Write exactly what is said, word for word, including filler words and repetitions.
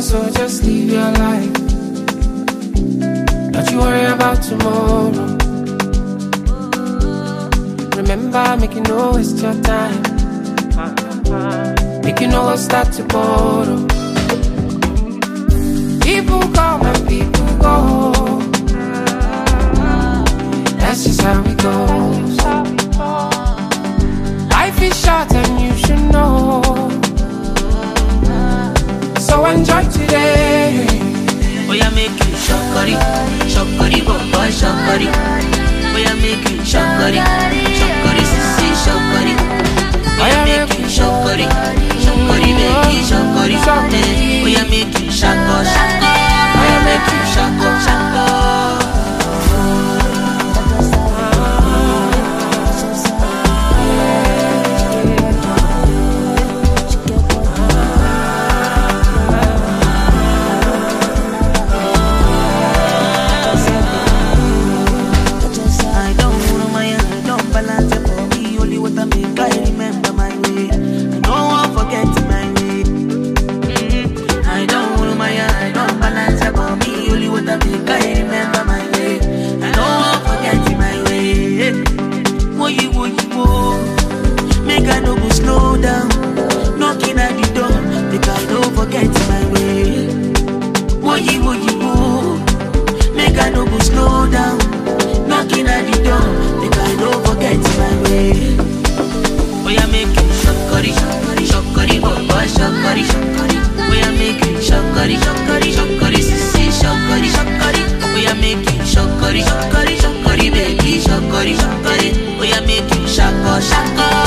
so just live your life. Don't you worry about tomorrow. Remember, make you know it's your time. Make you know start to borrow. People come and people go. That's just how it goes. Life is short and you should know. So enjoy today. Oh yeah, make it shokari, shokari, boy, shokari. Oh yeah, make it shokari, shokari, sissy, shokari. Oh yeah, make it shokari, shokari, make it shokari. Oh yeah, make it shako, shako. Oh yeah, make it shako, shako. Shako, shako.